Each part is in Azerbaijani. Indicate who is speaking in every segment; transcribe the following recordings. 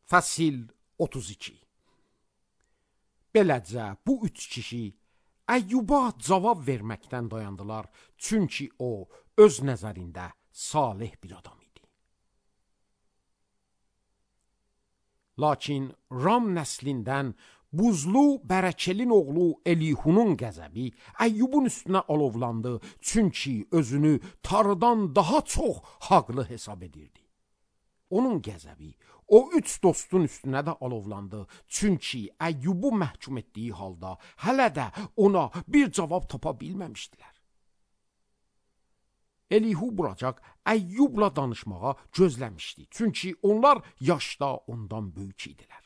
Speaker 1: Fəsil 32. Beləcə bu üç kişi Əyyuba cavab verməkdən dayandılar, çünki o öz nəzərində salih bir adam idi. Lakin Ram nəslindən Buzlu Bərəkelin oğlu Elihunun qəzəbi Əyyubun üstünə alovlandı, çünki özünü Tanrıdan daha çox haqlı hesab edirdi. Onun qəzəbi o üç dostun üstünə də alovlandı, çünki Əyyubu məhkum etdiyi halda hələ də ona bir cavab tapa bilməmişdilər. Elihu buracaq Əyyubla danışmağa gözləmişdi, çünki onlar yaşda ondan böyük idilər.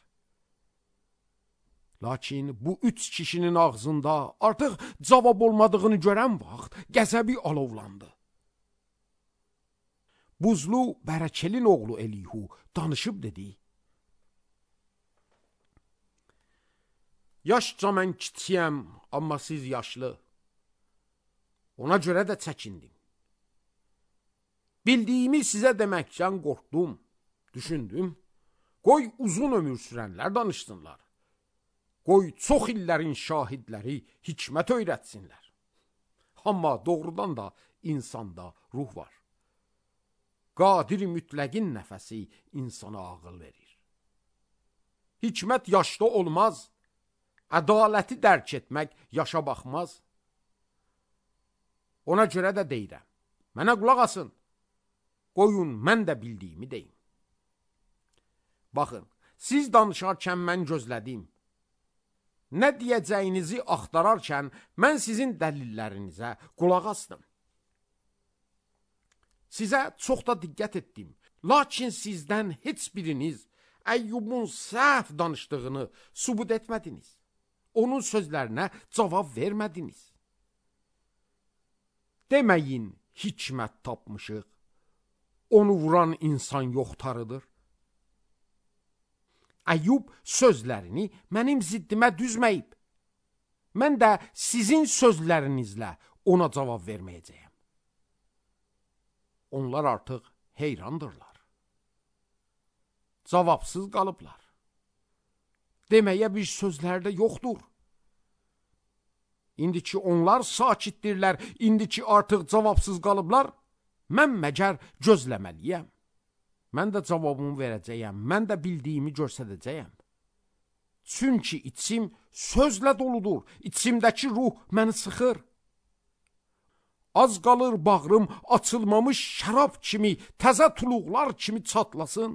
Speaker 1: Lakin bu üç kişinin ağzında artıq cavab olmadığını görən vaxt qəzəbi alovlandı. Buzlu Bərəkelin oğlu Elihu danışıb dedi: Yaşca mən kiçiyəm, amma siz yaşlı. Ona görə də çəkindim. Bildiyimi sizə deməkdən qorxdum, düşündüm. Qoy uzun ömür sürənlər danışsınlar. Qoy çox illərin şahidləri hikmət öyrətsinlər. Amma doğrudan da insanda ruh var. Qadir mütləqin nəfəsi insana ağıl verir. Hikmət yaşda olmaz, ədaləti dərk etmək yaşa baxmaz. Ona görə də deyirəm, mənə qulaq asın, qoyun mən də bildiyimi deyim. Baxın, siz danışarkən mən gözlədim. Nə deyəcəyinizi axtararkən mən sizin dəlillərinizə qulaq asdım. Sizə çox da diqqət etdim. Lakin sizdən heç biriniz Əyyubun səhv danışdığını sübut etmədiniz. Onun sözlərinə cavab vermədiniz. Deməyin, hikmət tapmışıq. Onu vuran insan yoxtarıdır. Əyyub sözlərini mənim ziddimə düzməyib. Mən də sizin sözlərinizlə ona cavab verməyəcəyəm. Onlar artıq heyrandırlar. Cavabsız qalıblar. Deməyə bir sözlər də yoxdur. İndi ki onlar sakitdirlər, indi ki artıq cavabsız qalıblar, mən məgər gözləməliyəm. Mən də cavabımı verəcəyəm, mən də bildiyimi göstərəcəyəm. Çünki içim sözlə doludur, içimdəki ruh məni sıxır. Az qalır bağrım açılmamış şərab kimi, təzə tuluqlar kimi çatlasın.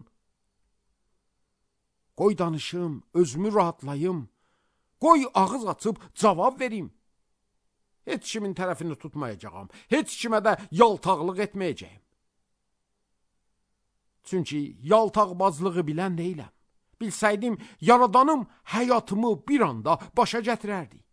Speaker 1: Qoy danışım, özümü rahatlayım. Qoy ağız açıb cavab verim. Heç kimin tərəfini tutmayacağam, heç kimə də yaltaqlıq etməyəcəyim. Çünki yaltaqbazlığı bilən deyiləm. Bilsəydim, yaradanım həyatımı bir anda başa gətirərdi.